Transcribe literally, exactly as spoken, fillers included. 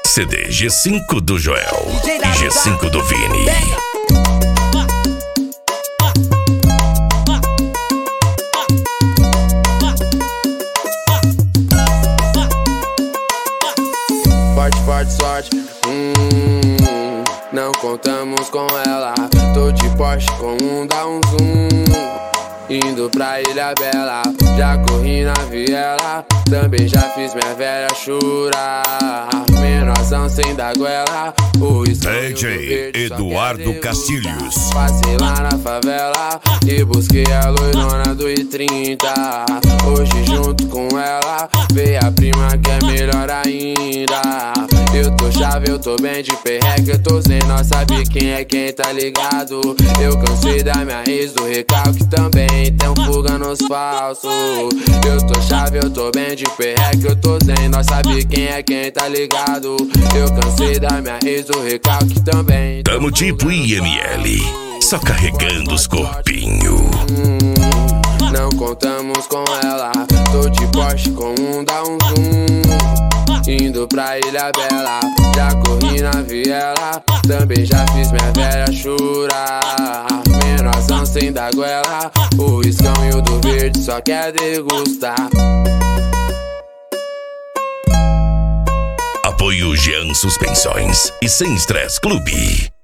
C D G cinco do Joel e G cinco do Vini. Forte, forte, sorte, hum, não contamos com ela. Tô de Porsche com um dá um zoom, indo pra Ilha Bela. Já corri na viela, também já fiz minha velha chorar. Menorzão sem dar goela, o D J Eduardo Castilhos. Passei lá na favela e busquei a loirona do I trinta. Hoje junto com ela veio a prima que é melhor ainda. Eu tô chave, eu tô bem de perreque, eu tô sem nós, sabe quem é quem, tá ligado? Eu cansei da minha ex, do recalque também, tem um fuga nos falsos. Eu tô chave, eu tô bem de perreque, eu tô sem nós, sabe quem é quem, tá ligado? Eu cansei da minha ex, do recalque também. Tamo tipo I M L, só carregando os corpinhos. hum, Não contamos com ela, tô de Porsche com um dá um zoom, indo pra Ilha Bela. Já corri na viela, também já fiz minha velha chorar. Menorzão sem dar goela, o iscão e o do verde só quer degustar. Apoio Jean Suspensões e Sem Stress Clube.